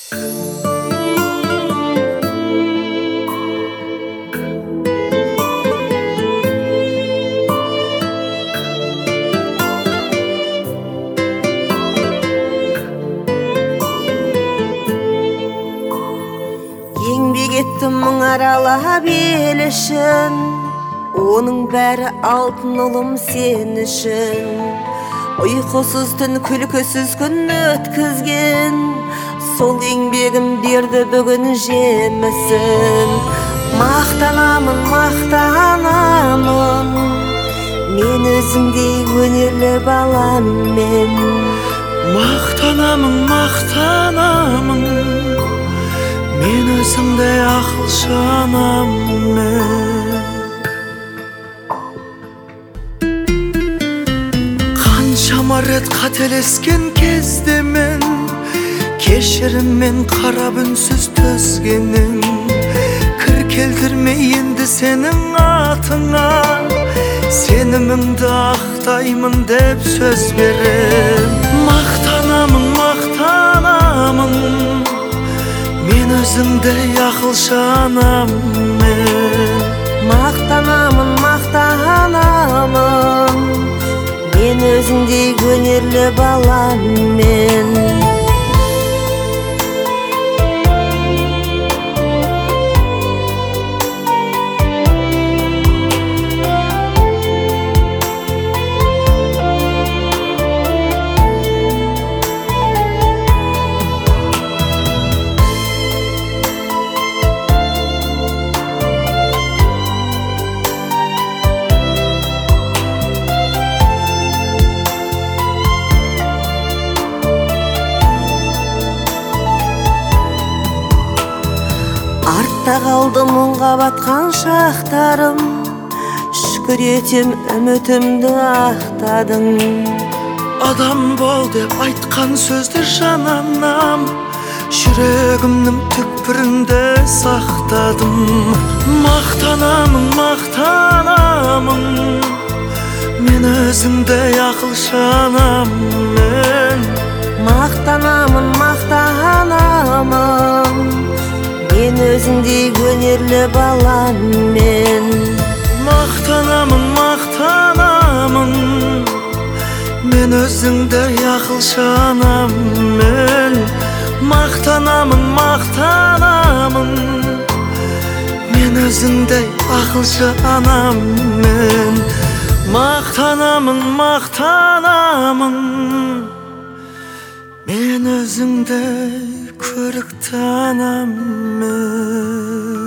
Еңбек еттім мың аралап ел үшін, оның бәрі алтын ұлым сен үшін. Ұйқысыз түн күлкісіз күн өткізген, сол еңбегім берді бүгін жемісін. Мақтанамын, мақтанамын, мен өзіңдей өнерлі баламмен. Мақтанамын, мақтанамын, мен өзіңдей ақылшы анаммен. Қаншама рет қателескен кезде мен кешіріммен қарап үнсіз төзгенің, кір келтірмей енді сенің атыңа сенімімді ақтаймын деп сөз берем. Мақтанамын, мақтанамын, мен өзіңдей ақылшы анаммен. Мақтанамын, мақтанамын, мен өзіңдей өнерлі баламмен. Артта қалды мұңға батқан шақтарым, шүкір етем үмітімді ақтадың. Адам бол деп айтқан сөзді жананам, жүрегімнің түкпірінде сақтадым. Мақтанамын, мақтанамын, мен өзіңдей ақылшы анаммен. Мақтанамын, мақтанамын, мен өзіңдей өнерлі баламмен. Мақтанамын, мақтанамын, мен өзіңдей ақылшы анаммен. Мақтанамын, мақтанамын, мен өзіңдей ақылшы анаммен. Мақтанамын, мақтанамын, мен өзіңдей көрікті анаммен.